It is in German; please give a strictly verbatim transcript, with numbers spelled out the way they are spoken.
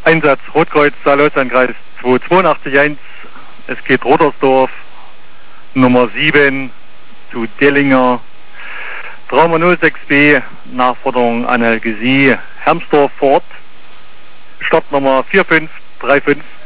Einsatz Rotkreuz, Saarlandkreis zwei zwei acht eins. Es geht Rodersdorf, Nummer sieben zu Dellinger. Trauma null sechs B, Nachforderung Analgesie, Hermsdorf Fort. Startnummer vier fünf drei fünf.